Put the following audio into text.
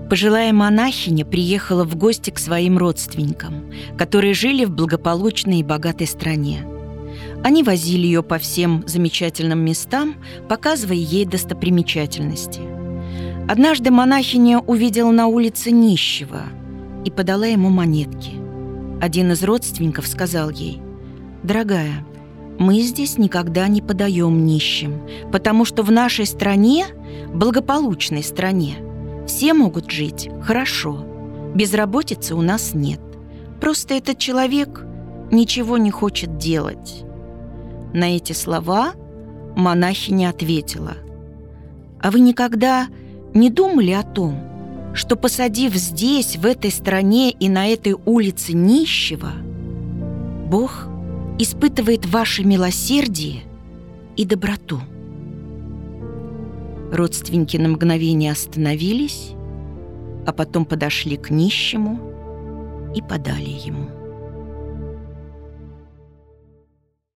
Пожилая монахиня приехала в гости к своим родственникам, которые жили в благополучной и богатой стране. Они возили ее по всем замечательным местам, показывая ей достопримечательности. Однажды монахиня увидела на улице нищего и подала ему монетки. Один из родственников сказал ей: «Дорогая, мы здесь никогда не подаем нищим, потому что в нашей стране, благополучной стране, все могут жить хорошо. Безработицы у нас нет. Просто этот человек ничего не хочет делать». На эти слова монахиня ответила: «А вы никогда не думали о том, что, посадив здесь, в этой стране и на этой улице нищего, Бог испытывает ваше милосердие и доброту?» Родственники на мгновение остановились, а потом подошли к нищему и подали ему.